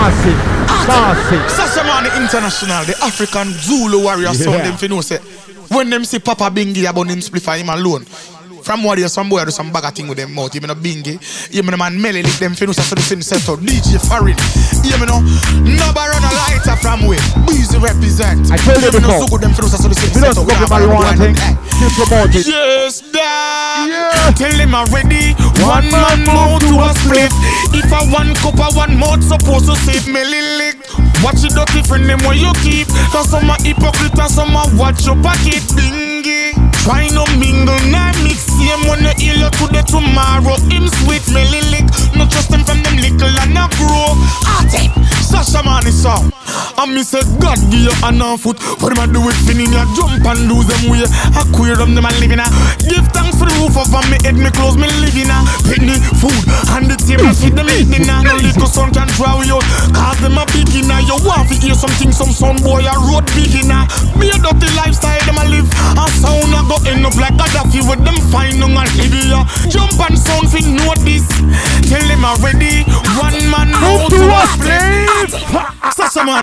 Massive. Sashamani International, the African Zulu warrior sound, them fi know say when them see Papa Bingi about him split for him alone. From what there's some boy do some bag of thing with them mouth. You know Bingi, you know man Melly lick them fi know say so the same set up. DJ Farid, you know nobody run a lighter from where Busy represent. I told you before. So good them fi know say so the same set up. We don't marijuana thing. You promote it. Yes, dad. Tell him already. One man mouth to a split. If I one cup of one mouth supposed to save Melly lick. Watch it dirty friend them where you keep. Cause some are hypocrite and some are watch your pocket. Bingy. Try no mingle, nah mix. Same when you ill to the tomorrow. Him sweet Melly lick. No trust him from them little and not grow. Ate, Sasha man is up. And me said God give you an on foot. For him I do it finning ya. Jump and lose them way. I queer them and living a. Give thanks for the roof over me head. Me close me living a. Penny food and the table feed them eating a. No little son can draw you out. Cause them a beginner. You want to hear something some son boy a road beginner. Me a dirty lifestyle them a live. And sound a go end up like